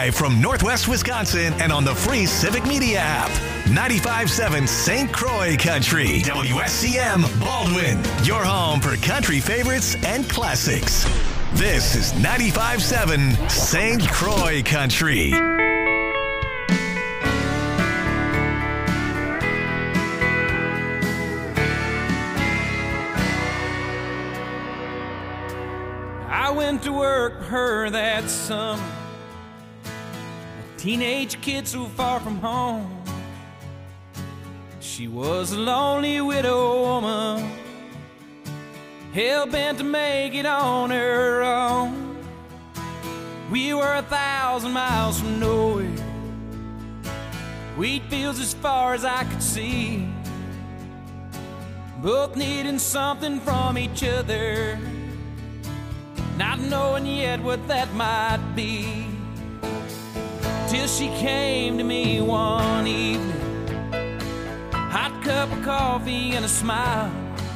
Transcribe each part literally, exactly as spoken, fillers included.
Live from Northwest Wisconsin and on the free Civic Media app. ninety-five point seven Saint Croix Country. W S C M Baldwin. Your home for country favorites and classics. This is ninety-five point seven Saint Croix Country. I went to work for her that summer. A teenage kid so far from home. She was a lonely widow woman, hell-bent to make it on her own. We were a thousand miles from nowhere, wheat fields as far as I could see, both needing something from each other, not knowing yet what that might be. Till she came to me one evening, hot cup of coffee and a smile,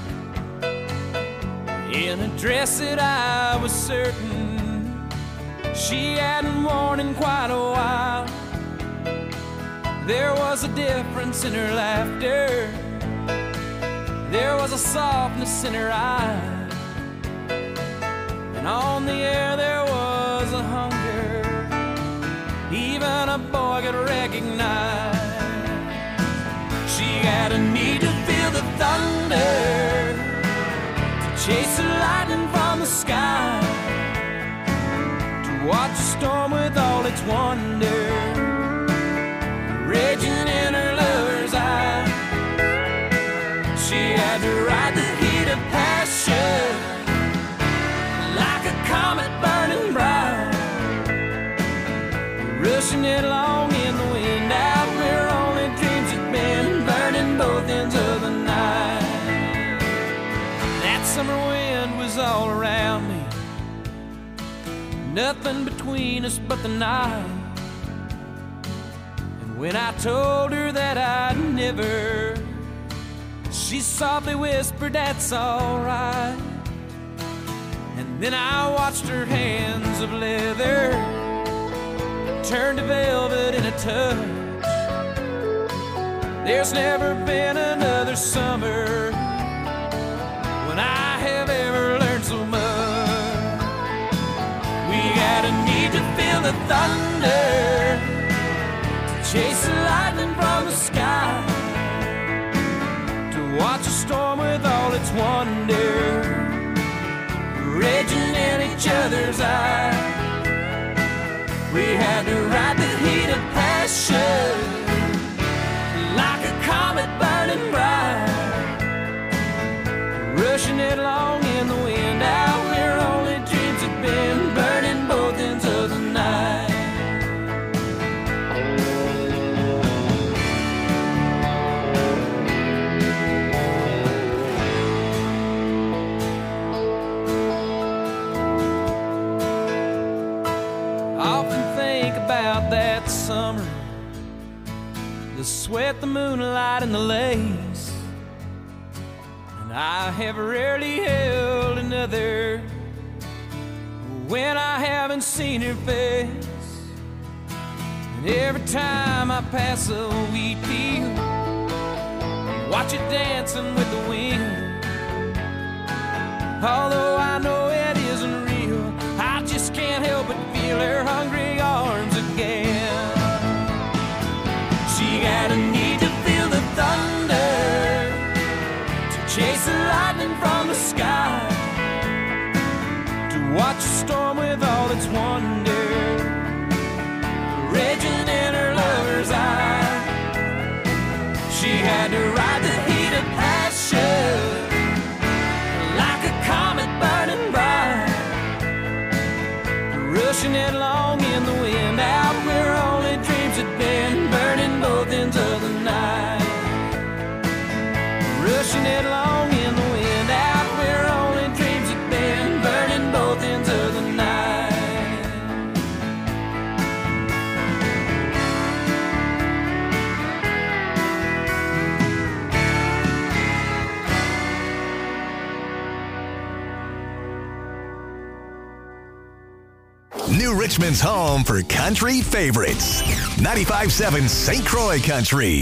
in a dress that I was certain she hadn't worn in quite a while. There was a difference in her laughter, there was a softness in her eyes, and on the air there was a hunger even a boy could recognize. She had a need to feel the thunder, to chase the lightning from the sky, to watch the storm with all its wonder raging in her lover's eye. She had to ride the heat of passion like a comet burning bright, rushing it along in the wind out where only dreams had been, burning both ends of the night. That summer wind was all around me, nothing between us but the night. And when I told her that I'd never, she softly whispered, "That's all right." And then I watched her hands of leather turn to velvet in a touch. There's never been another summer when I have ever learned so much. We had a need to feel the thunder, to chase the lightning from the sky, to watch a storm with all its wonder raging in each other's eyes. We had to ride the heat of passion like a comet burning bright, rushing it along in the wind out where only dreams had been, burning both ends of the night. That summer, the sweat, the moonlight, and the lace, and I have rarely held another when I haven't seen her face. And every time I pass a wheat field, watch it dancing with the wind, although I know it isn't real, I just can't help but feel her hungry arms again. She had a need to feel the thunder, to chase the lightning from the sky, to watch a storm with all its wonder raging in her lover's eye. She had to ride the heat of passion like a comet burning bright, rushing it along in the wind out where only dreams had been, burning both ends of the night, rushing it along in the wind out where only dreams had been, burning both ends of the night. New Richmond's home for country favorites. ninety-five seven Saint Croix Country.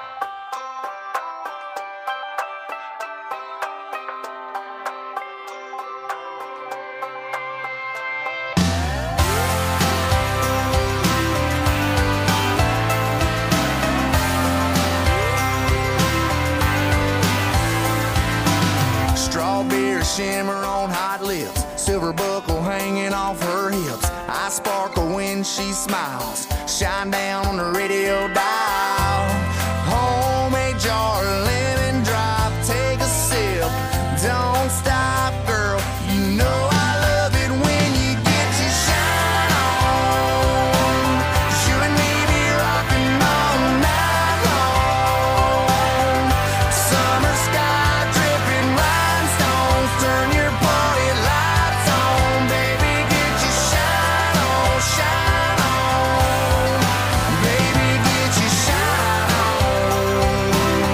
Strawberry shimmer on hot lips, silver buckle hanging off her hips. I sparkle when she smiles, shine down on the radio dial. Homemade jar, lemon drop, take a sip. Don't stop, girl, you know I love it when you get your shine on. 'Cause you and me be rocking all night long. Summer sky dripping rhinestones, turn your party lights on. Baby, get your shine on, shine on. Baby, get your shine on.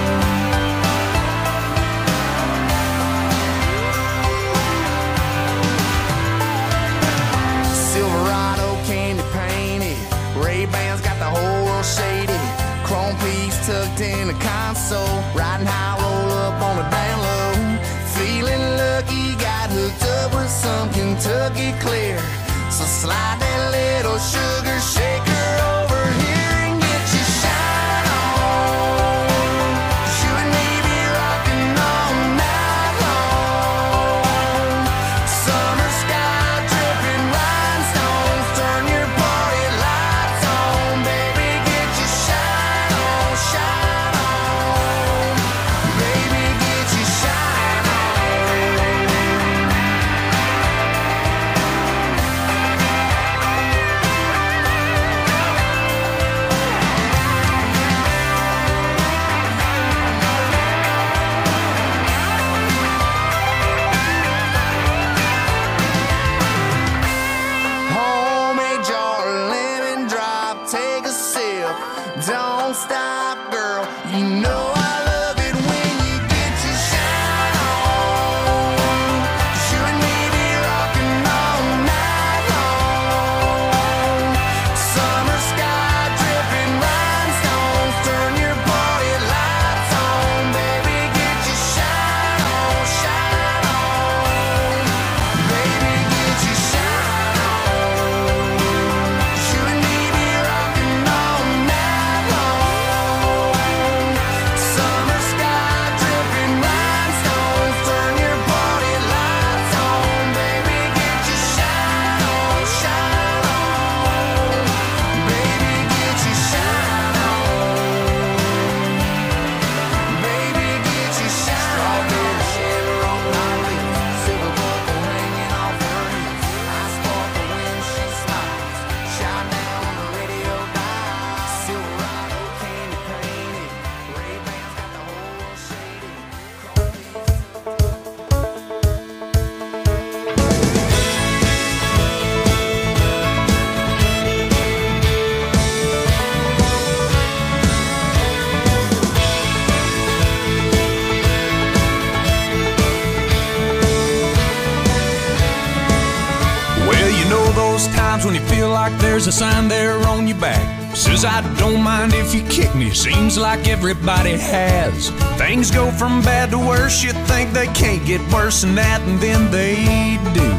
Silverado candy painted, Ray-Bans got the whole world shaded. Chrome piece tucked in the console, riding high, roll up on the down low. Feeling lucky, got hooked up with some Kentucky clear. So slide that little sugar shaker over here and get your shine on. 'Cause you and me be rocking all night long. Summer sky dripping rhinestones, turn your party lights on. Baby, get your shine on, shine on. Baby, get your shine on. Homemade jar, lemon drop, take a sip. Don't stop, girl, you know I love it when you get your shine on. 'Cause you and me be rocking all night long. Summer sky dripping rhinestones, turn your party lights on. Baby, get your shine on, shine on. Baby, get your shine on. 'Cause you and me be rocking all night long. Summer sky dripping rhinestones, turn your party lights on. Baby, get your shine on, shine on. Baby, get your shine on. Baby, get your shine on. Strawberry shimmer on my lips, silver buckle hanging off her hips. I sparkle when she smiles, shine down on the radio dial. Silverado candy painted, Ray-Bans got the whole world shaded. Well, you know those times when you feel like there's a sign there on your back. Says, I don't mind if you kick me. Seems like everybody has. Things go from bad to worse. You think they can't get worse than that, and then they do.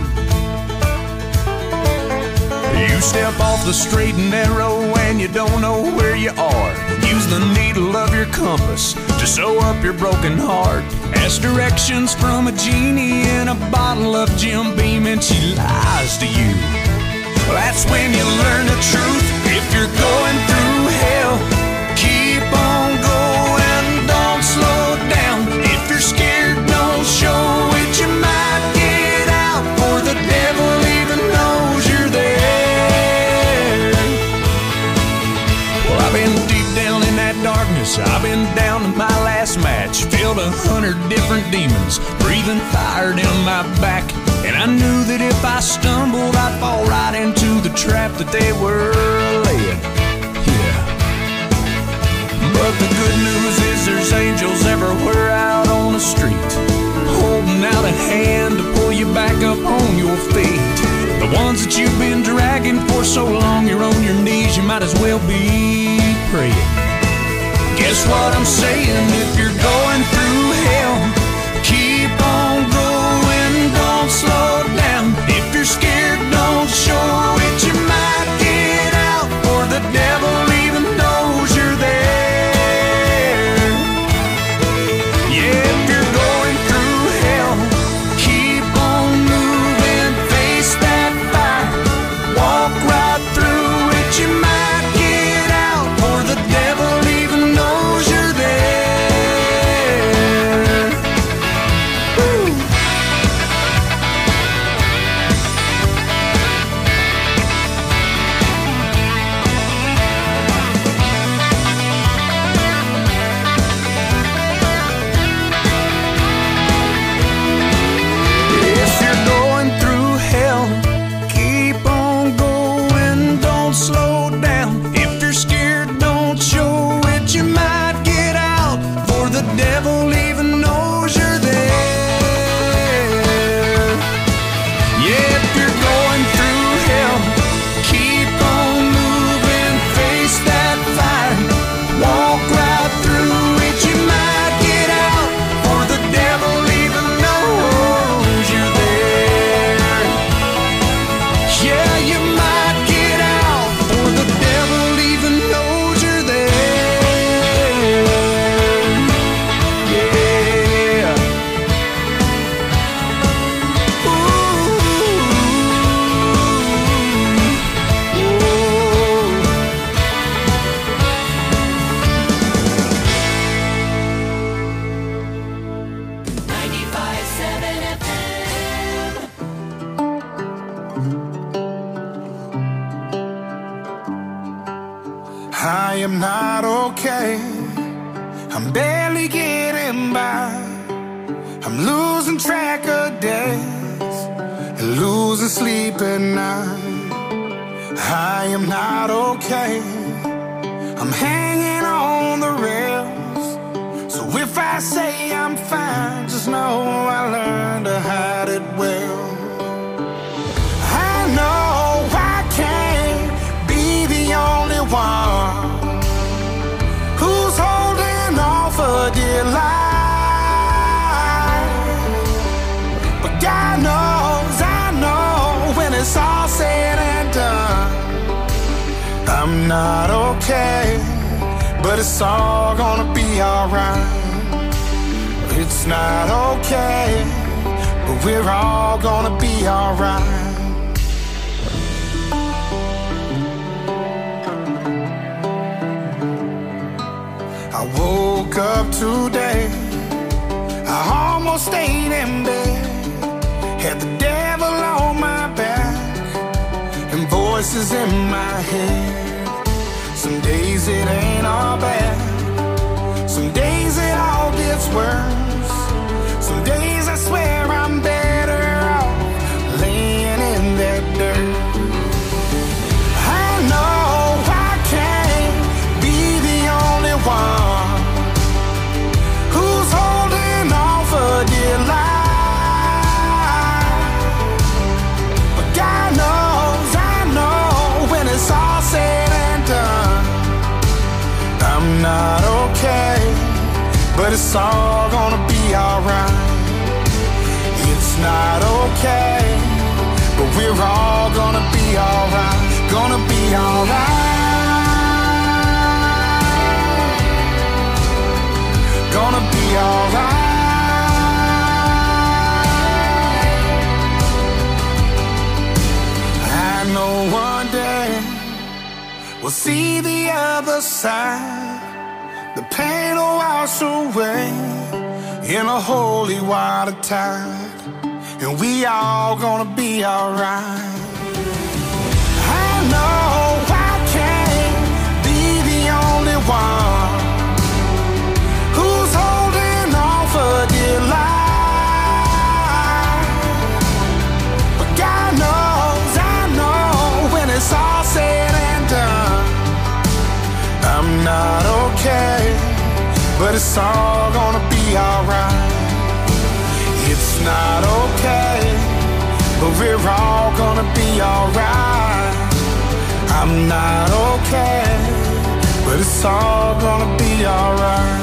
You step off the straight and narrow and you don't know where you are. Use the needle of your compass to sew up your broken heart. Ask directions from a genie in a bottle of Jim Beam and she lies to you. Well, that's when you learn the truth. If you're going through hell, keep on going, don't slow down. If you're scared, don't show it. You might get out, or the devil even knows you're there. Well, I've been deep down in that darkness. I've been down to my last match. Filled a hundred different demons, breathing fire down my back. And I knew that if I stumbled, I'd fall right into the trap that they were laying. Yeah. But the good news is there's angels everywhere out on the street, holding out a hand to pull you back up on your feet. The ones that you've been dragging begging for so long, you're on your knees, you might as well be praying. Guess what I'm saying? If you're going through hell, keep on going, don't slow down. If you're scared, don't show it, you might get out, for the devil even knows you're there. Yeah, if you're going through hell, keep on moving, face that fire, walk right through it, you might get out, for the devil even knows you're there. Woo. If you're going through hell, keep on going, don't slow down. If you're scared, don't show it, you might get out, for the devil even knows you're there. Yeah, if you're going through hell, keep on moving, face that fire, walk right through it, you might get out, for the devil even knows you're there. Yeah, you might get out, for the devil even knows you're there. Yeah. Ooh. ninety-five seven F M. I am not okay. I'm barely getting by. I'm losing track of days and losing sleep at night. I am not okay. I'm hanging on the rails. So if I say I'm fine, just know I learned to hide it well. I know I can't be the only one who's holding on for dear life. But God knows, I know, when it's all said and done, I'm not okay, but it's all gonna be alright. It's not okay, but we're all gonna be alright. I woke up today, I almost stayed in bed, had the devil on my back and voices in my head. Some days it ain't all bad, some days it all gets worse. Some days I swear I'm better off laying in that dirt. I know I can't be the only one who's holding on for dear life. But God knows, I know, when it's all said and done, I'm not okay, but it's all gonna be alright. It's not okay, but we're all gonna be alright. Gonna be alright. Gonna be alright. I know one day we'll see the other side. The pain will wash away in a holy water tide, and we all gonna be alright. I know I can't be the only one who's holding on for dear life. But God knows, I know, when it's all said and done, I'm not okay, but it's all gonna be alright. It's not okay, but we're all gonna be alright. I'm not okay, but it's all gonna be alright.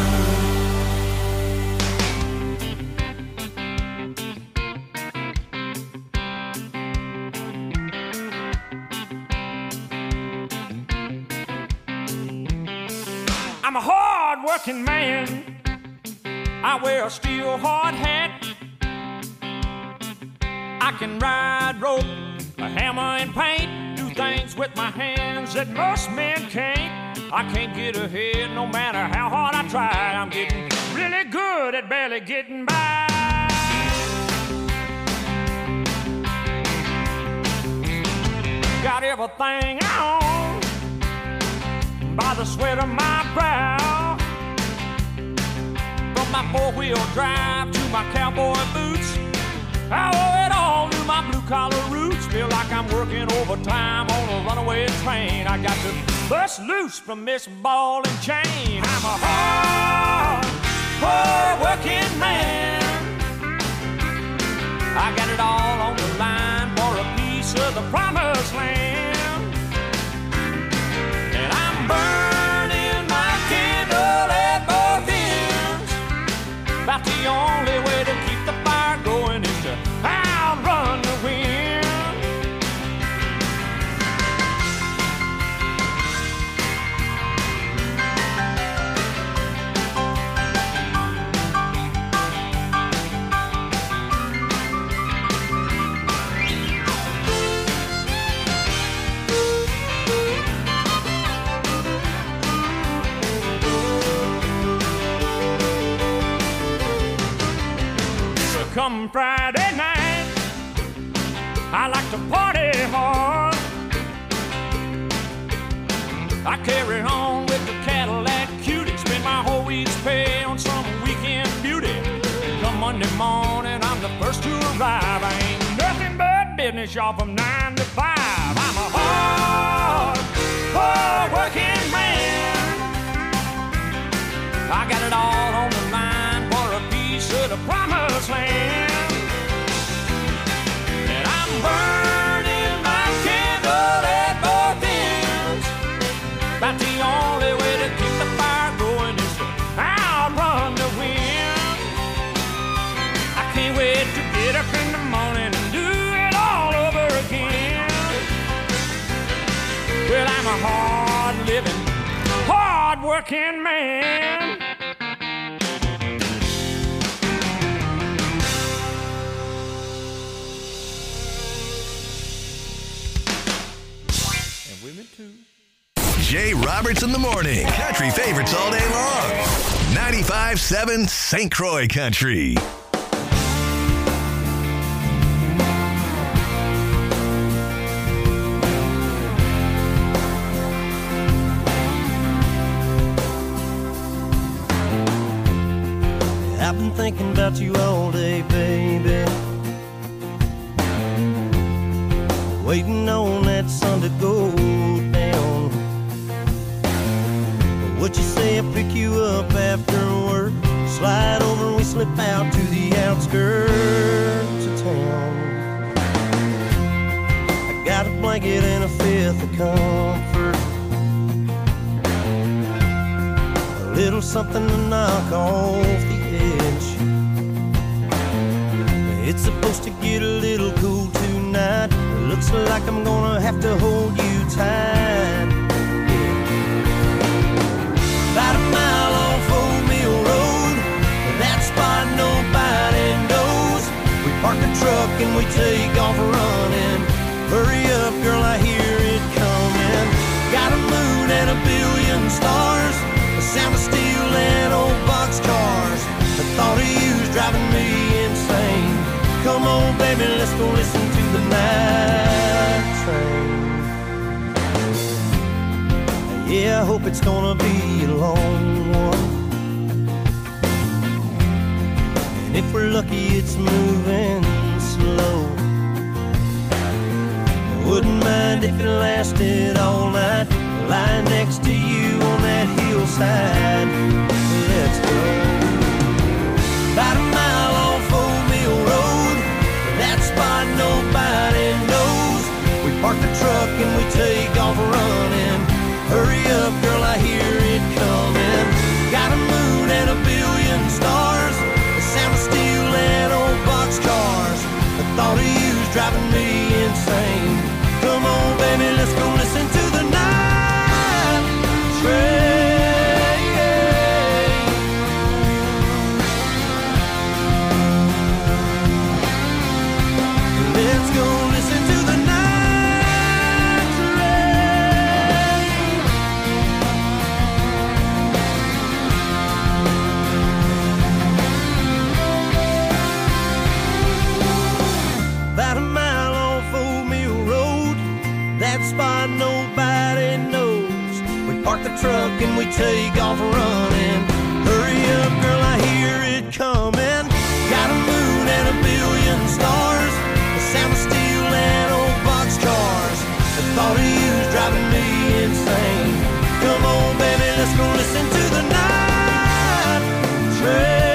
I'm a hard-working man. I wear a steel hard hat. I can ride rope, a hammer and paint, do things with my hands that most men can't. I can't get ahead no matter how hard I try. I'm getting really good at barely getting by. Got everything I own by the sweat of my brow. From my four-wheel drive to my cowboy boots, I owe it all to my blue-collar roots. Feel like I'm working overtime on a runaway train. I got to bust loose from this ball and chain. I'm a hard, hard-working man. I got it all on the line for a piece of the promised land. And I'm burning my candle at both ends. About the only way to keep the fire going is to outrun the wind. Come Friday night, I like to party hard. I carry on with the Cadillac Cutie, spend my whole week's pay on some weekend beauty. Come Monday morning, I'm the first to arrive. I ain't nothing but business, y'all, from nine to five. I'm a hard, hard working man. I got it all on the line for a piece of the promised land. And I'm burning my candle at both ends. About the only way to keep the fire going is to outrun the wind. I can't wait to get up in the morning and do it all over again. Well, I'm a hard-living, hard-working man. Jay Roberts in the morning. Country favorites all day long. ninety-five seven Saint Croix Country. I've been thinking about you all day, baby. Waiting on that sun to go down. What you say, I'll pick you up after work. Slide over and we slip out to the outskirts of town. I got a blanket and a fifth of comfort, a little something to knock off the edge. It's supposed to get a little cool tonight. It looks like I'm gonna have to hold you tight. About a mile off Old Mill Road, that spot nobody knows. We park the truck and we take off running. Hurry up, girl, I hear it coming. Got a moon and a billion stars, the sound of steel and old boxcars. The thought of you's driving me insane. Come on, baby, let's go listen to the night train. Yeah, I hope it's gonna be a long one. And if we're lucky, it's moving slow. Wouldn't mind if it lasted all night, lying next to you on that hillside. Let's go. About a mile off Old Mill Road, that spot nobody knows. We park the truck and we take off running. a truck and we take off running. Hurry up, girl, I hear it coming. Got a moon and a billion stars, the sound of steel and old boxcars. The thought of you's driving me insane. Come on, baby, let's go listen to the night train.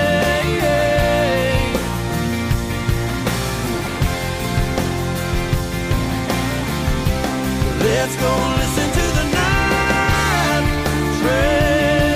Let's go listen to the night train.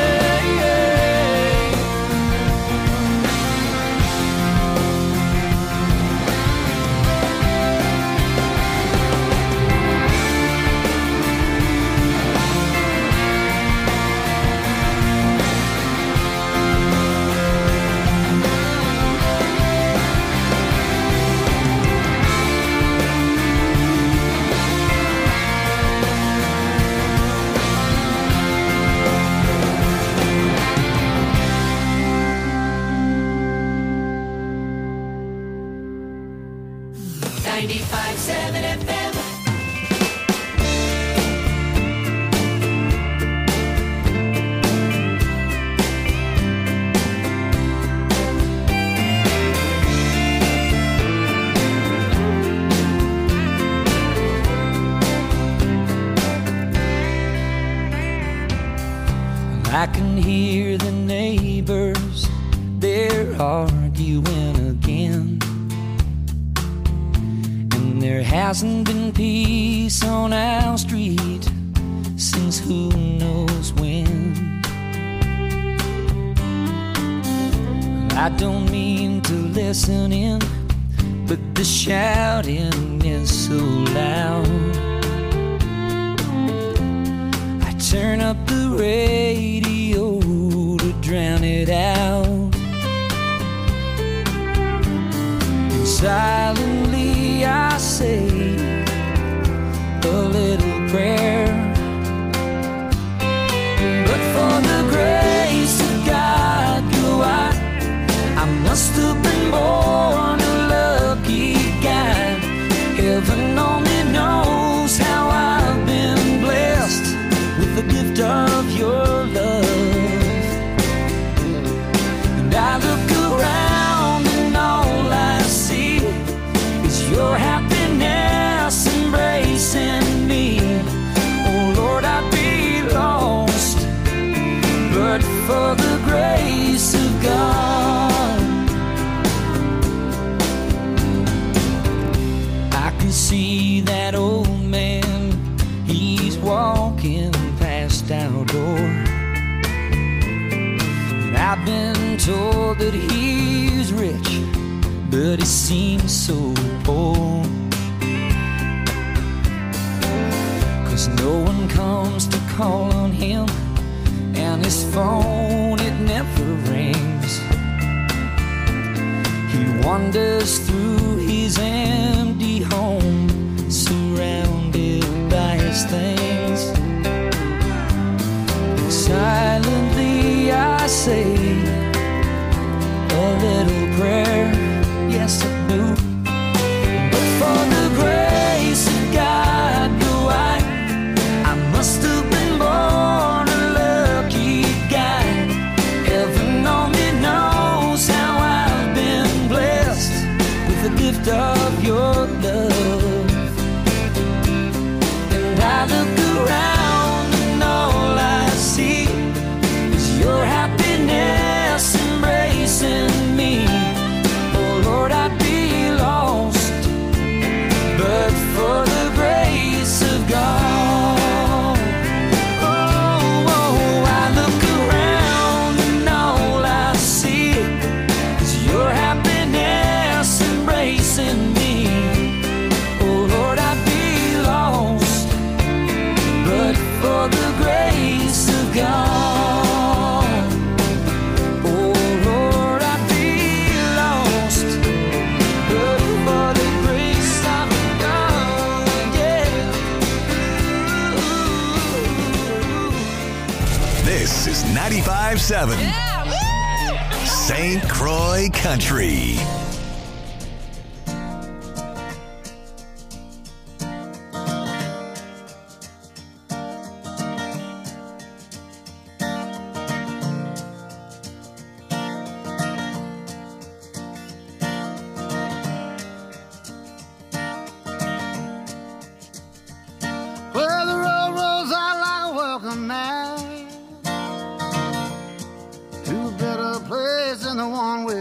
ninety-five seven F M. I can hear the neighbors, they're arguing again. And there hasn't been peace on our street since who knows when. I don't mean to listen in, but the shouting is so loud. I turn up the radio to drown it out. And silently I say a little prayer. But for the grace of God, go I, I must have been born a lucky guy. Heaven only knows how I've been blessed with the gift of your love. And I look around and all I see is your happiness embracing me. Oh Lord, I'd be lost but for the grace of God. I can see that old man, he's walking past our door. And I've been told that he's rich, but he seems so poor. 'Cause no one comes to call on him, and his phone, it never rings. He wanders through his empty home, surrounded by his things. Silently I say a little prayer, yes I do. But for the grace of God, do I, I must have been born a lucky guy. Heaven only knows how I've been blessed with the gift of your love. And I look around and all I see is your happiness embracing me. Oh Lord, I'd be lost but for the grace of God. Oh, oh, I look around and all I see is your happiness embracing me. Oh Lord, I'd be lost but for the grace of God. Oh Lord, I'd be lost but for the grace of God. Yeah. This is ninety-five seven Saint Croix Country.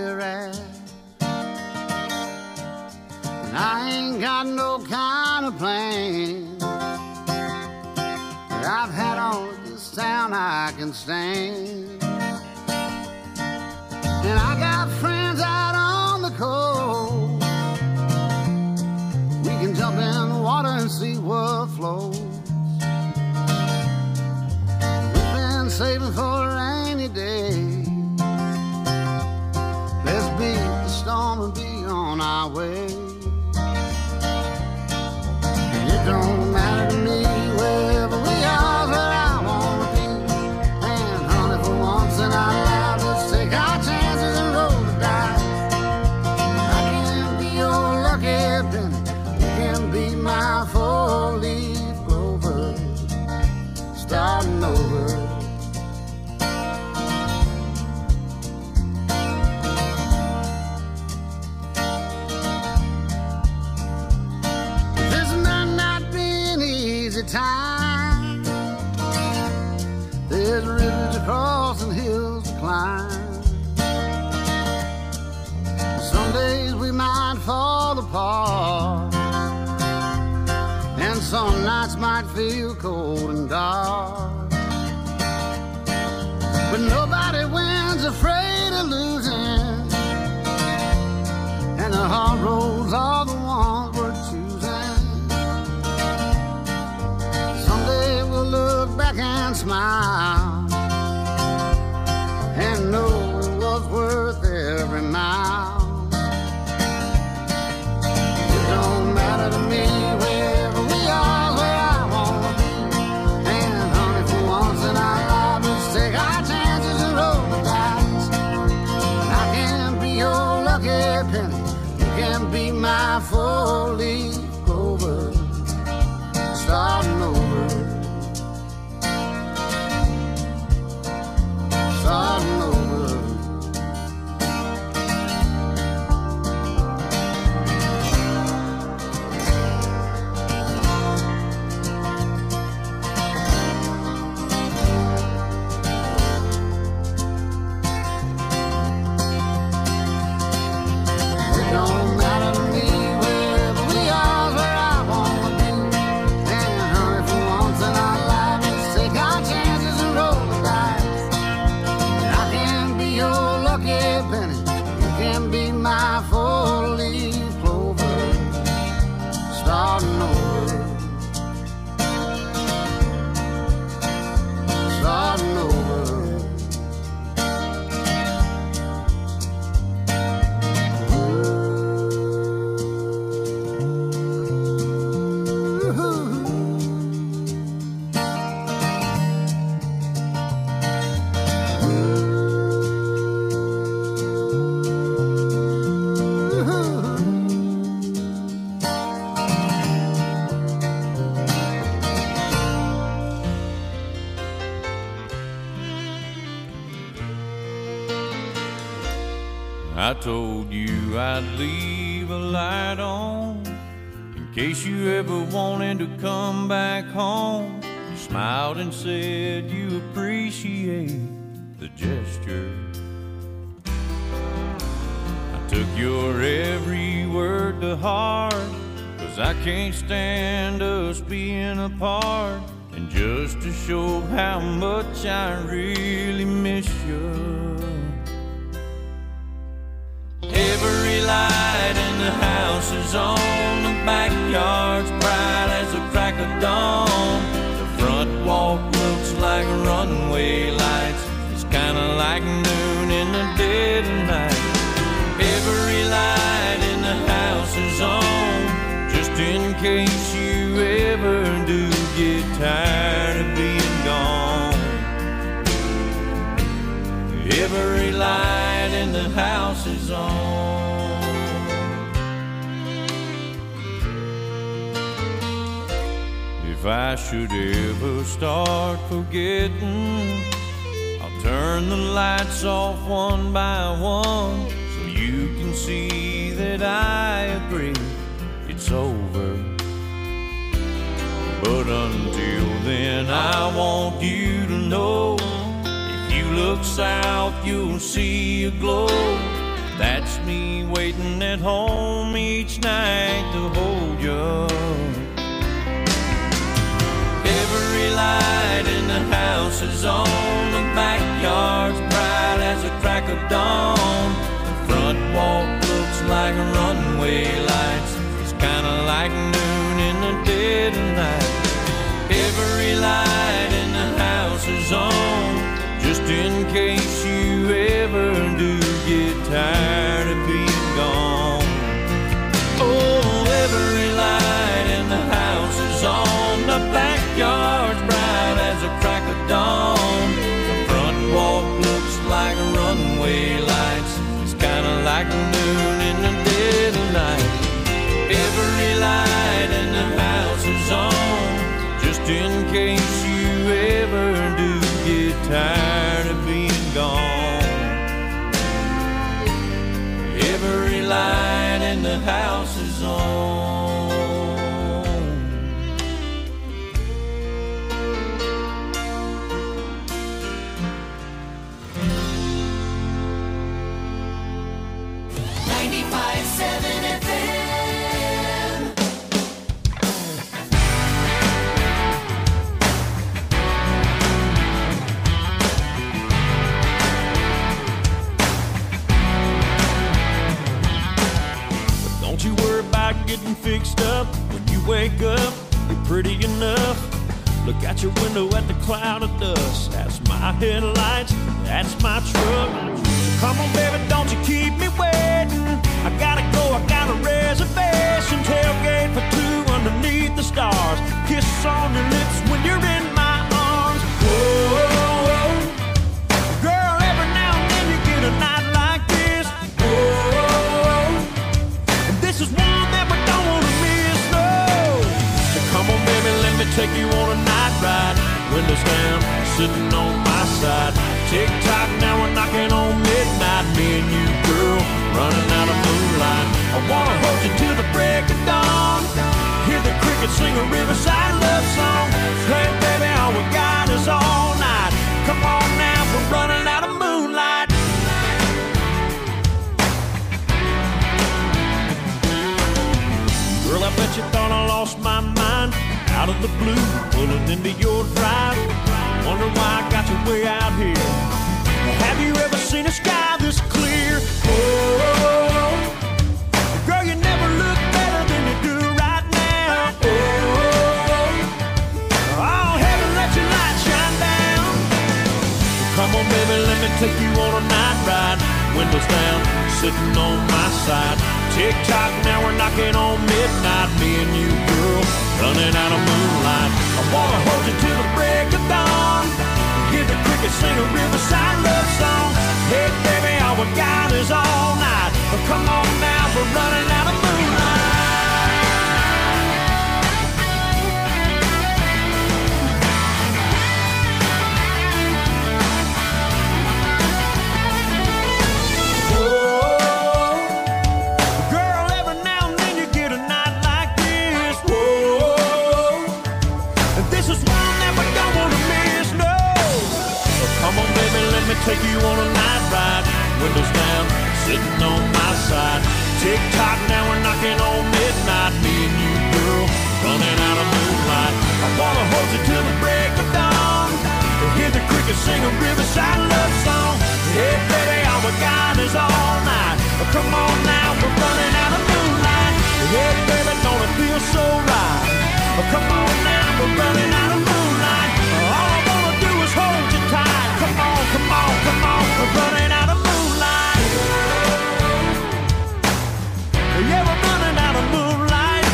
we're at. And I ain't got no kind of plan that I've had on this town I can stand. And I got friends out on the coast. We can jump in the water and see what flows. We've been saving for a rainy day. Let's beat the storm and be on our way. It don't matter to me wherever we are, where I wanna be. And honey, for once in our lives, let's take our chances and roll the dice. I can be your lucky penny, you can be my four-leaf clover, starting over. This might not be an easy time. There's rivers to cross and hills to climb. Some days we might fall apart, and some nights might feel cold and dark. But nobody wins afraid of losing, and the hard roads are the ones we're choosing. Someday we'll look back and smile and know it was worth every mile. It don't matter to me wherever we are, where I wanna be. And honey, for once in our lives, let's take our chances and roll the dice. And I can be your lucky penny, you can be my four-leaf clover, starting over, starting over. It don't matter to me wherever we are, where I wanna be. And honey, for once in our lives, let's take our chances and roll the dice. And I can be your lucky penny, you can be my four-leaf clover, starting over, starting over. I told you I'd leave a light on in case you ever wanted to come back home. You smiled and said you appreciate the gesture. I took your every word to heart, 'cause I can't stand us being apart. And just to show how much I really miss you, every light in the house is on, the backyard's bright as a crack of dawn. The front walk looks like runway lights, it's kinda like noon in the dead of night. Every light in the house is on, just in case you ever do get tired of being gone. Every light in the house is on. If I should ever start forgetting, I'll turn the lights off one by one, so you can see that I agree it's over. But until then, I want you to know, if you look south, you'll see a glow. That's me waiting at home each night to hold you. Every light in the house is on, the backyard's bright as a crack of dawn. The front walk looks like runway lights, it's kinda like noon in the dead of night. Every light in the house is on, just in case you ever do get tired of being gone. Oh, every light in the house is on, the backyard's bright as a crack of dawn. The front walk looks like runway lights, it's kinda like noon in the dead of night. Every light in the house is on, just in case you ever do get tired of being gone. Every light in the house is on. ninety-five seven F M. Don't you worry about getting fixed up. When you wake up, you're pretty enough. Look out your window at the cloud of dust. That's my headlights, that's my truck. So come on, baby, don't you keep me waiting. I gotta go, I got a reservation. Tailgate for two underneath the stars. Kiss on your lips when you're in my arms. Whoa, girl, every now and then you get a night like this. Whoa, and this is one that we don't wanna miss, no. So come on, baby, let me take you on a night ride. Windows down, sitting on my side. Tick tock, now we're knocking on midnight. Me and you, girl, running out of moonlight. I wanna hold you till the break of dawn. Hear the crickets sing a riverside love song. Hey, baby, all we got is all night. Come on now, we're running out of moonlight. Girl, I bet you thought I lost my mind. Out of the blue, pulling into your drive. Wonder why I got you way out here. Have you ever seen a sky this clear? Oh, girl, you never look better than you do right now. Oh, oh, heaven, let your light shine down. Come on, baby, let me take you on a night ride. Windows down, sitting on my side. Tick tock, now we're knocking on midnight. Me and you, girl, running out of moonlight. I wanna hold you till the break of dawn. Hear the crickets sing a riverside love song. Hey, baby, all we got is all night. But come on now, we're running out of moonlight. Take you on a night ride, windows down, sitting on my side. Tick tock, now we're knocking on midnight. Me and you, girl, running out of moonlight. I wanna hold you till the break of dawn. Hear the crickets sing a riverside love song. Hey, baby, all we got is all night. Come on now, we're running out of moonlight. Hey, baby, don't it feel so right? Come on now, we're running out of moonlight. All I wanna do is hold you tight. Come on, come on, come on, we're running out of moonlight. Yeah, we're running out of moonlight.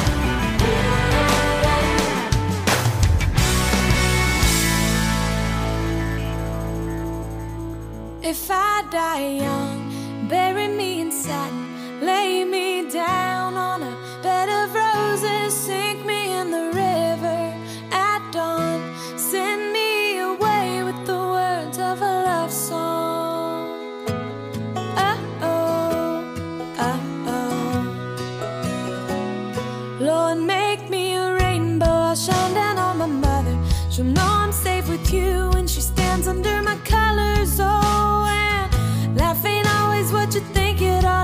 If I die young, bury me in satin, lay me down on a bed of roses, sink me in the river at dawn, send me away with the words of a love song. Uh-oh, uh-oh. Lord, make me a rainbow, I'll shine down on my mother. She'll know I'm safe with you when she stands under my colors. Oh, and life ain't always what you think it ought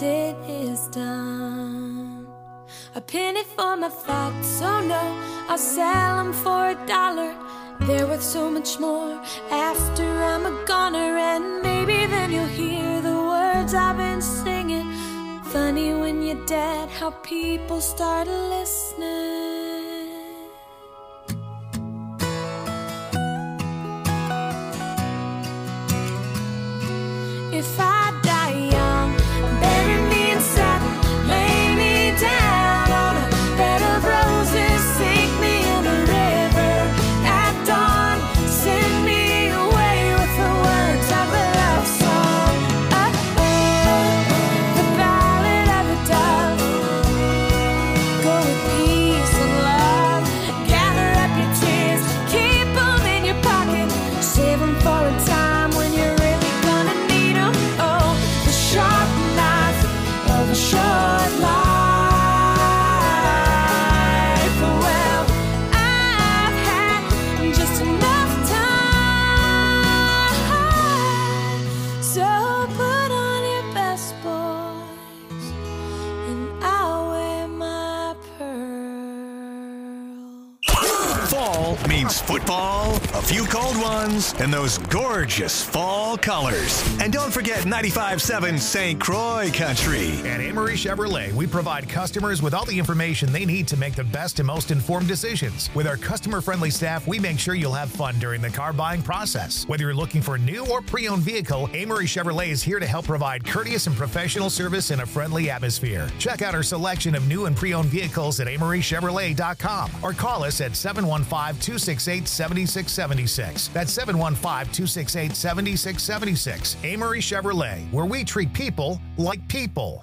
it is done. A penny for my thoughts, oh no, I'll sell them for a dollar. They're worth so much more after I'm a goner. And maybe then you'll hear the words I've been singing. Funny when you're dead, how people start listening. If I die young, bury me in satin, lay me down on a bed of roses, sink me in the river at dawn, send me away with the words of a love song. Oh, oh, the ballad of a dove. Go with peace and love, gather up your tears, keep them in your pocket, save them for a time when you're really gonna need them. Oh, the sharp knife of a short life. Well, I've had just enough time. So put on your best, boys, and I'll wear my pearl. Fall means football, a few cold ones, and those gorgeous fall colors. And don't forget ninety-five point seven Saint Croix Country. At Amory Chevrolet, we provide customers with all the information they need to make the best and most informed decisions. With our customer-friendly staff, we make sure you'll have fun during the car buying process. Whether you're looking for a new or pre-owned vehicle, Amory Chevrolet is here to help provide courteous and professional service in a friendly atmosphere. Check out our selection of new and pre-owned vehicles at amory chevrolet dot com or call us at seven one five, two six eight, seven six seven six. That's seven one five, two six eight, seven six seven six. Amory Chevrolet, where we treat people like people.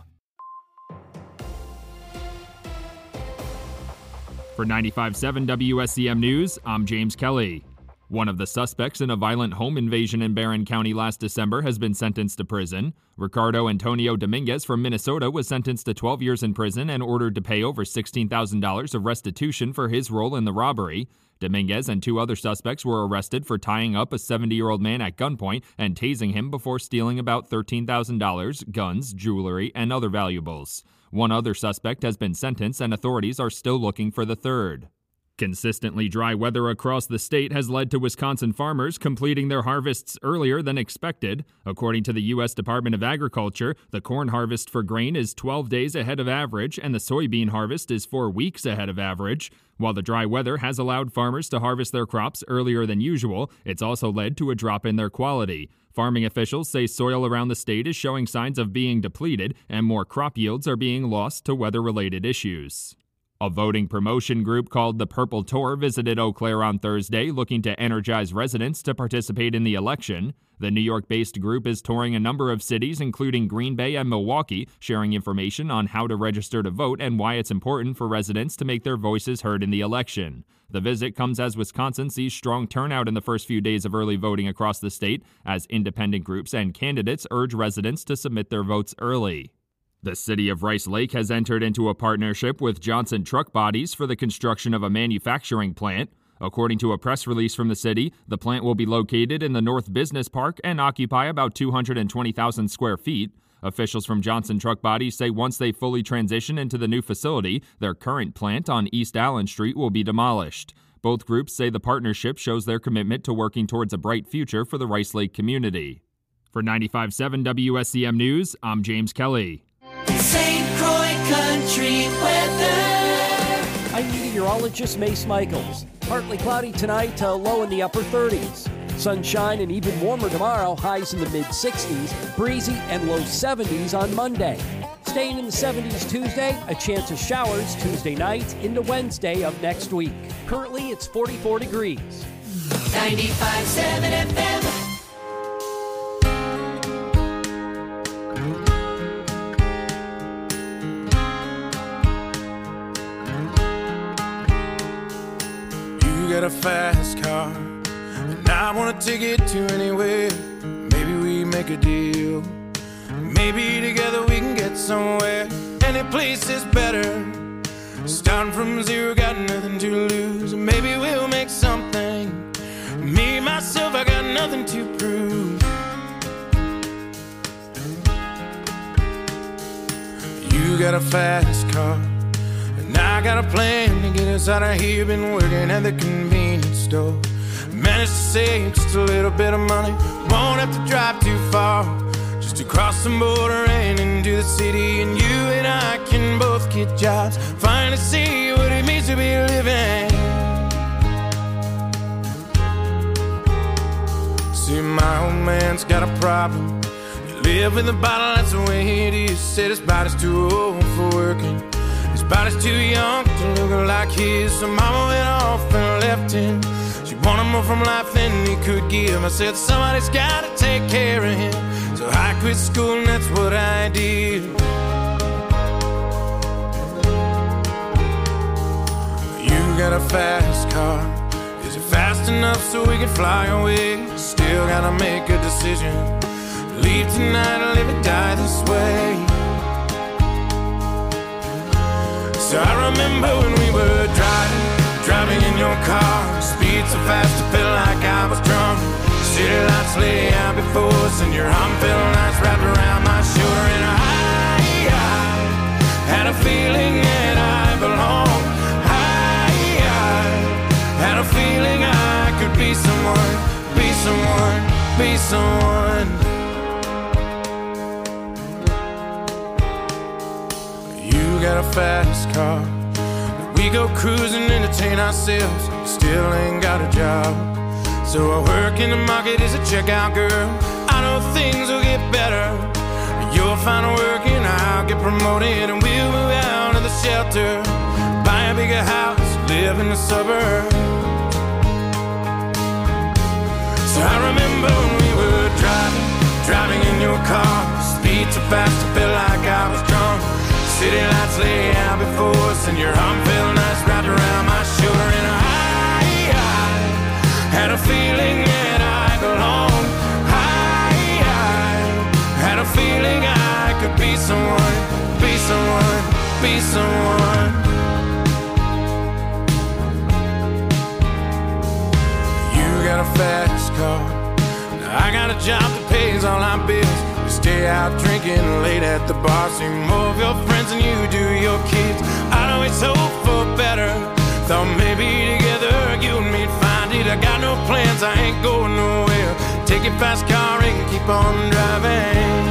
For ninety-five point seven W S C M News, I'm James Kelly. One of the suspects in a violent home invasion in Barron County last December has been sentenced to prison. Ricardo Antonio Dominguez from Minnesota was sentenced to twelve years in prison and ordered to pay over sixteen thousand dollars of restitution for his role in the robbery. Dominguez and two other suspects were arrested for tying up a seventy-year-old man at gunpoint and tasing him before stealing about thirteen thousand dollars, guns, jewelry, and other valuables. One other suspect has been sentenced, and authorities are still looking for the third. Consistently dry weather across the state has led to Wisconsin farmers completing their harvests earlier than expected. According to the U S Department of Agriculture, the corn harvest for grain is twelve days ahead of average, and the soybean harvest is four weeks ahead of average. While the dry weather has allowed farmers to harvest their crops earlier than usual, it's also led to a drop in their quality. Farming officials say soil around the state is showing signs of being depleted, and more crop yields are being lost to weather-related issues. A voting promotion group called the Purple Tour visited Eau Claire on Thursday, looking to energize residents to participate in the election. The New York-based group is touring a number of cities, including Green Bay and Milwaukee, sharing information on how to register to vote and why it's important for residents to make their voices heard in the election. The visit comes as Wisconsin sees strong turnout in the first few days of early voting across the state, as independent groups and candidates urge residents to submit their votes early. The city of Rice Lake has entered into a partnership with Johnson Truck Bodies for the construction of a manufacturing plant. According to a press release from the city, the plant will be located in the North Business Park and occupy about two hundred twenty thousand square feet. Officials from Johnson Truck Bodies say once they fully transition into the new facility, their current plant on East Allen Street will be demolished. Both groups say the partnership shows their commitment to working towards a bright future for the Rice Lake community. For ninety-five point seven W S C M News, I'm James Kelly. Saint Croix Country weather. I'm meteorologist Mace Michaels. Partly cloudy tonight to low in the upper thirties. Sunshine and even warmer tomorrow, highs in the mid sixties, breezy and low seventies on Monday. Staying in the seventies Tuesday, a chance of showers Tuesday night into Wednesday of next week. Currently, it's forty-four degrees. ninety-five point seven F M. You got a fast car, and I want to take it to anywhere. Maybe we make a deal. Maybe together we can get somewhere. Any place is better. Starting from zero, got nothing to lose. Maybe we'll make something. Me, myself, I got nothing to prove. You got a fast car, and I got a plan to get us out of here. Been working at the convenience store. Managed to save just a little bit of money. Won't have to drive too far, just to cross the border and into the city. And you and I can both get jobs, finally see what it means to be living. See, my old man's got a problem. You live with a bottle, that's the way it is. Said his body's too old for working, his body's too young to look like his. So mama went off and left him. She wanted more from life than he could give. I said somebody's gotta take care of him, so I quit school and that's what I did. You got a fast car, is it fast enough so we can fly away? Still gotta make a decision, leave tonight or live or die this way. So I remember when we were driving, driving in your car, speed so fast it felt like I was drunk. City lights lay out before us and your arm felt nice wrapped around my shoulder. And I, I had a feeling that I belonged. I, I had a feeling I could be someone, be someone, be someone. You got a fast car, we go cruising, entertain ourselves, still ain't got a job. So I work in the market as a checkout girl. I know things will get better, you'll find work and I'll get promoted. And we'll move out of the shelter, buy a bigger house, live in the suburbs. So I remember when we were driving, driving in your car, speed so fast it felt like I was drunk. City lights lay out before us and your arm felt nice wrapped around my shoulder. And I, I had a feeling that I belonged. I, I had a feeling I could be someone, be someone, be someone. You got a fast car, I got a job that pays all our bills. We stay out drinking late at the bar, see more of your friends than you do your kids. I'd always hope for better, thought maybe together you and me'd find it. I got no plans, I ain't going nowhere. Take your fast car and keep on driving.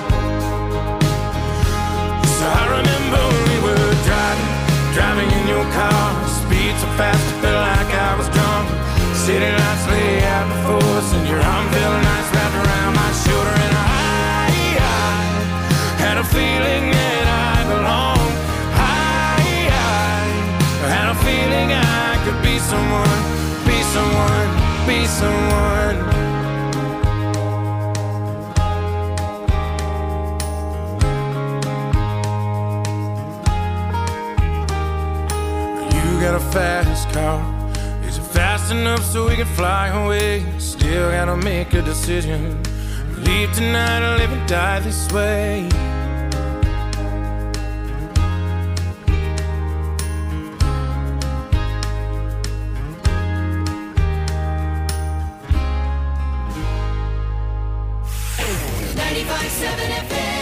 So I remember when we were driving, driving in your car, speed so fast it felt like I was drunk. City lights lay out before us and your arm felt nice wrapped around my shoulder. And I, I had a feeling that I belonged. I, I had a feeling I could be someone, be someone, be someone. You got a fast car, is it fast enough so we can fly away? Still gotta make a decision, leave tonight or live and die this way. ninety-five point seven F M.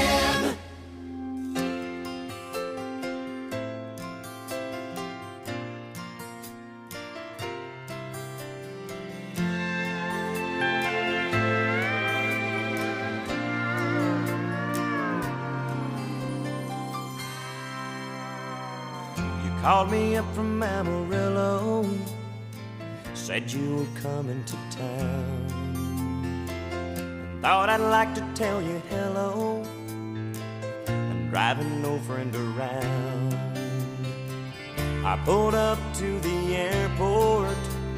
Called me up from Amarillo, said you were coming to town. Thought I'd like to tell you hello, I'm driving no friend around. I pulled up to the airport,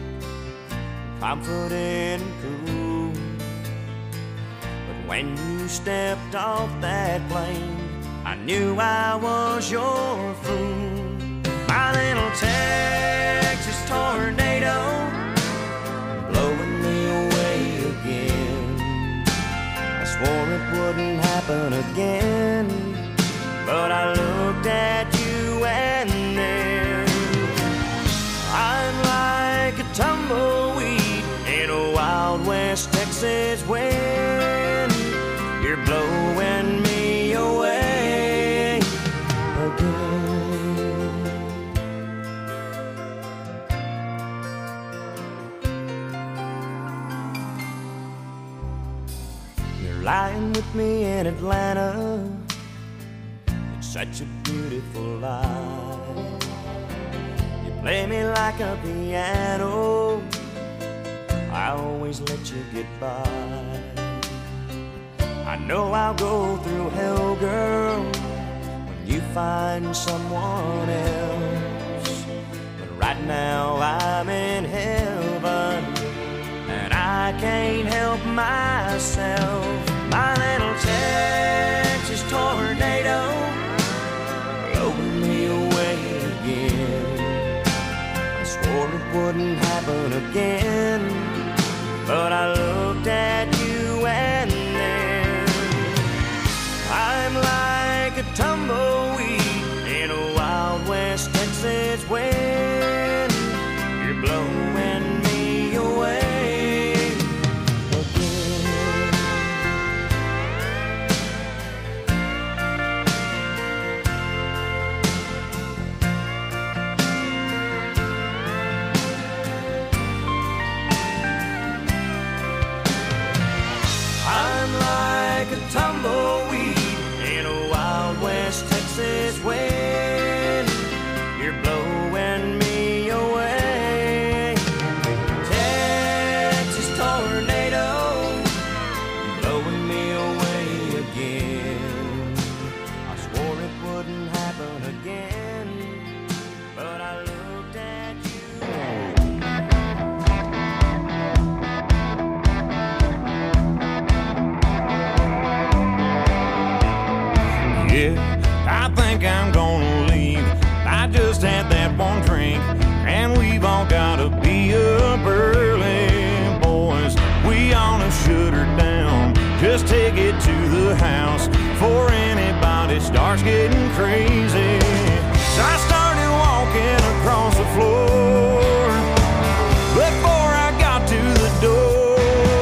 confident and cool, but when you stepped off that plane, I knew I was your fool. My little Texas tornado, blowing me away again. I swore it wouldn't happen again, but I looked at you and then I'm like a tumbleweed in a Wild West Texas wind. You're blowing me away. took me in Atlanta. It's such a beautiful life. You play me like a piano. I always let you get by. I know I'll go through hell, girl, when you find someone else. But right now I'm in heaven, and I can't help myself. My little Texas tornado blowing me away again. I swore it wouldn't happen again, but I looked at you and then I'm like a tumbleweed in a Wild West Texas wind. You're blowing me away. Tumbleweed in a Wild West Texas wind. You're blowing me away. Texas tornado blowing me away again. I swore it wouldn't happen again, but I looked at I think I'm gonna leave. I just had that one drink, and we've all gotta be up early. Boys, we ought to shut her down. Just take it to the house before anybody starts getting crazy. So I started walking across the floor before I got to the door.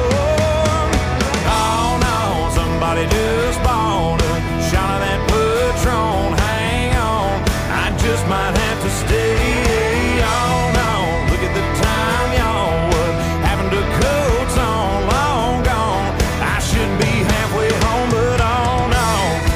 Oh no, somebody just bought a shot of that Patron. Hang on, I just might have to stay. Oh no, look at the time, y'all. What happened to coats on? Long gone. I should be halfway home, but oh no.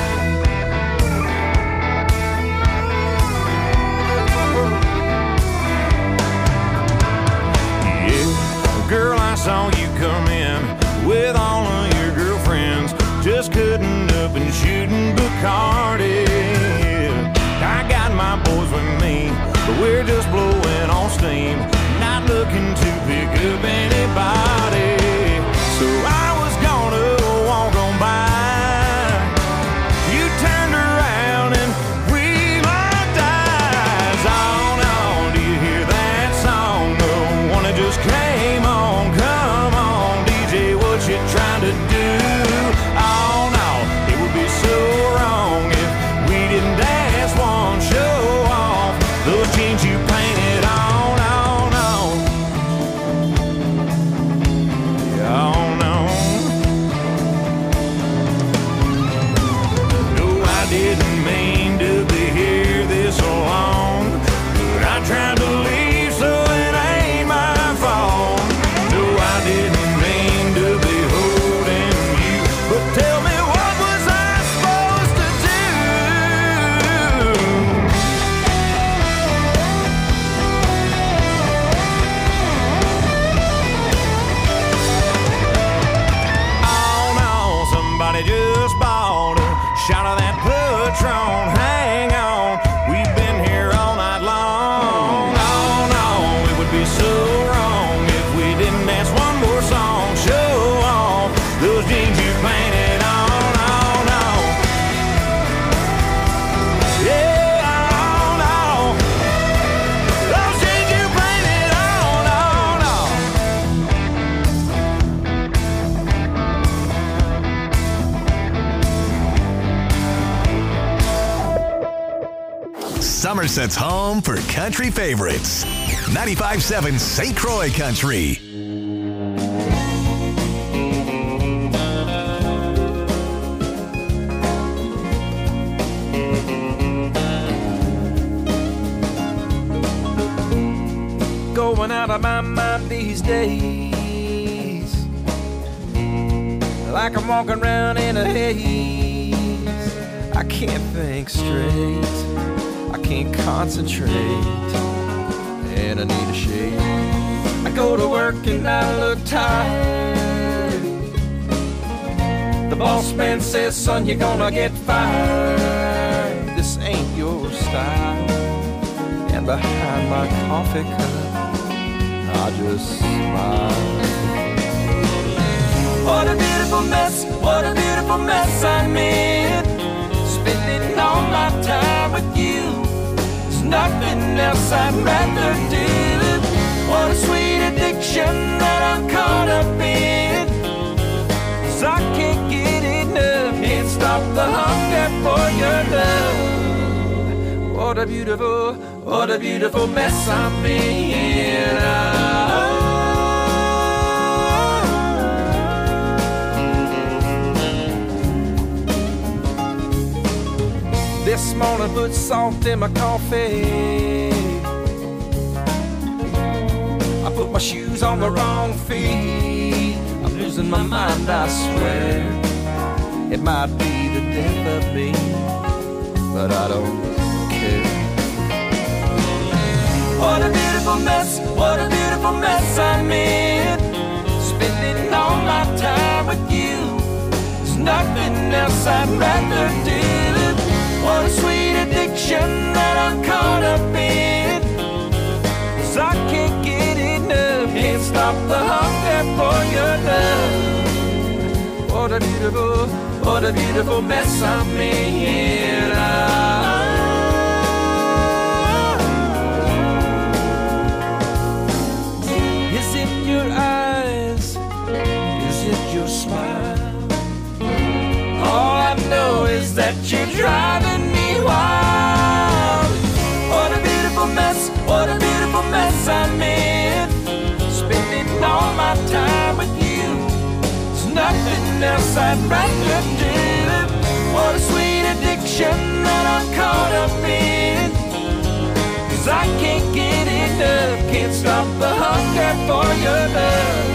Yeah, girl, I saw you come in with all of your girlfriends, just cutting up and shooting Bacardi. I got my boys with me, but we're just blowing on steam, not looking to pick up anybody. So I was gonna walk on by. You turned around and we locked eyes. Oh no, do you hear that song? The one that just came on. Come on, D J, what you trying to do? Oh no, it would be so wrong if we didn't dance one, show off those jeans you painted on. Oh no, oh no. No, I didn't mean to be here this long, but I tried to leave, so it ain't my fault. No, I didn't mean to be holding you, but tell me, what was I supposed to do? Oh no, somebody just bought a shot of that Patron. Hang on, we've been here all night long. Oh no, it would be so wrong if we didn't dance one more song. Show off those jeans you painted on. Oh no, yeah, oh no, those jeans you painted on. Oh no. Somerset's home for country favorites. ninety-five point seven Saint Croix Country. Going out of my mind these days. like I'm walking around in a haze. I can't think straight, I can't concentrate, and I need a shave. I go to work and I look tired. The boss man says, son, you're gonna get fired. This ain't your style. And behind my coffee cup, I just smile. What a beautiful mess, what a beautiful mess I'm in. Spending all my time with you. There's nothing else I'd rather do. What a sweet addiction that I'm caught up in. 'Cause I can't get enough, can't stop the hunger for your love. What a beautiful, what a beautiful mess I'm in. Oh. This morning put salt in my coffee. I put my shoes on the wrong feet. I'm losing my mind, I swear. It might be the death of me, but I don't care. What a beautiful mess, what a beautiful mess I'm in. Spending all my time with you. There's nothing else I'd rather do. What a sweet addiction that I'm caught up in. 'Cause I can't get enough, can't stop the hunger for your love. What a beautiful, what a beautiful mess I'm in. Oh. Is it your eyes? Is it your smile? All I know is that you're driving me wild. What a beautiful mess, what a beautiful mess I'm in. Spending all my time with you. There's nothing else I'd rather do. What a sweet addiction that I'm caught up in. 'Cause I can't get enough, can't stop the hunger for your love.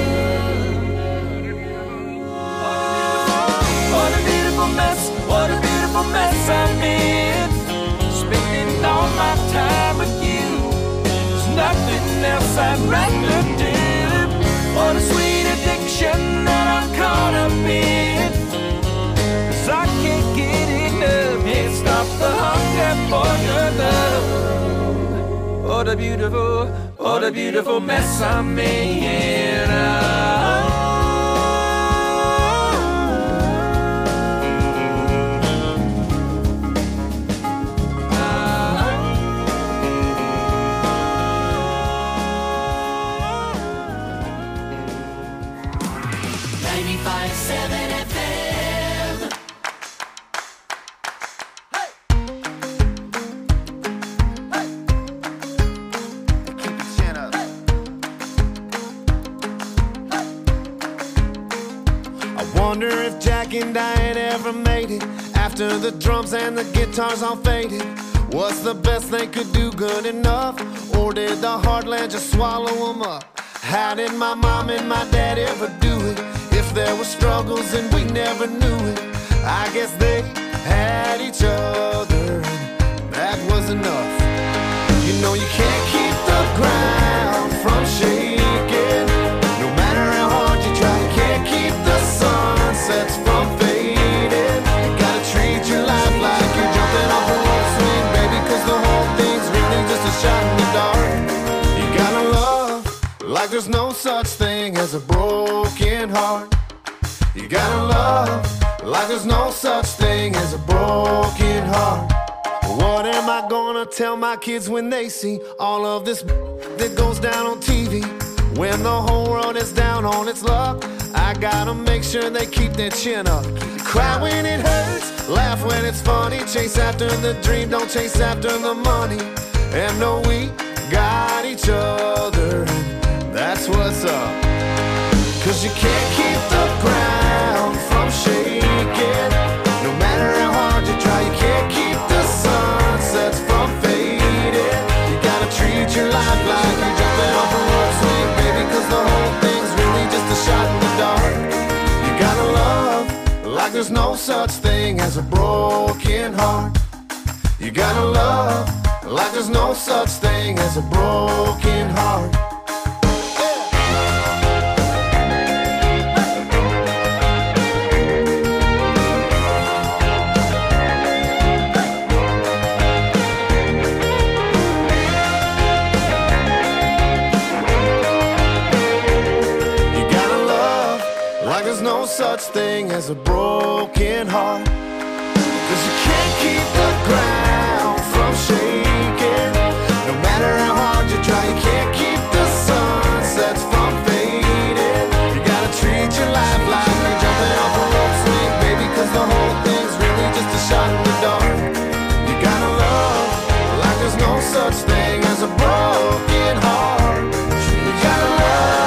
What a beautiful mess, what a beautiful mess I'm in. Spending all my time with you. There's nothing else I'd rather do. What a sweet addiction that I'm caught up in. 'Cause I can't get enough, can't stop the hunger for your love. What a beautiful, what a beautiful mess I'm in. Oh. ninety-five point seven F M. Hey! Hey! Keep your chin up. Hey! I wonder if Jack and Diane ever made it after the drums and the guitars all faded. What's the best they could do good enough? Or did the heartland just swallow them up? How did my mom and my dad ever do it? If there were struggles and we never knew it, I guess they had each other and that was enough. You know you can't keep the ground from shaking. No matter how hard you try, you can't keep the sunsets from fading. You gotta treat your life like you're jumping off a rope swing, baby, 'cause the whole thing's really just a shot in the dark. You gotta love like there's no such thing as a broken heart. You gotta love like there's no such thing as a broken heart. What am I gonna tell my kids when they see all of this that goes down on T V? When the whole world is down on its luck, I gotta make sure they keep their chin up. Cry when it hurts, laugh when it's funny. Chase after the dream, don't chase after the money. And know we got each other, and that's what's up. 'Cause you can't keep the ground from shaking. No matter how hard you try, you can't keep the sunsets from fading. You gotta treat your life like you're jumping off a rope swing, baby, 'cause the whole thing's really just a shot in the dark. You gotta love such thing as a broken heart. You gotta love like there's no such thing as a broken heart. There's no such thing as a broken heart, 'cause you can't keep the ground from shaking. No matter how hard you try, you can't keep the sunsets from fading. You gotta treat your life like you're jumping off a rope swing, baby, 'cause the whole thing's really just a shot in the dark. You gotta love like there's no such thing as a broken heart. You gotta love.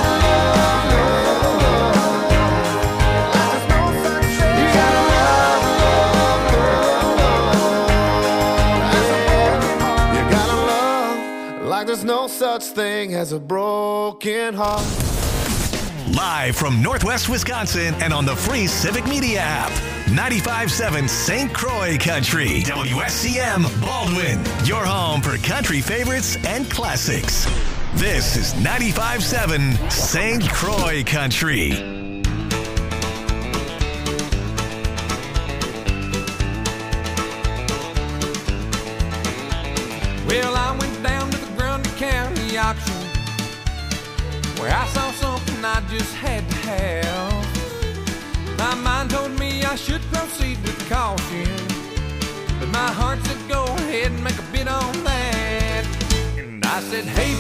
There's no such thing as a broken heart. Live from Northwest Wisconsin and on the free Civic Media app. ninety-five point seven Saint Croix Country. W S C M Baldwin. Your home for country favorites and classics. This is ninety-five point seven Saint Croix Country. Well, I went down to the Grundy County auction where I saw something I just had to have. My mind told me I should proceed with caution, but my heart said go ahead and make a bid on that. And I said, hey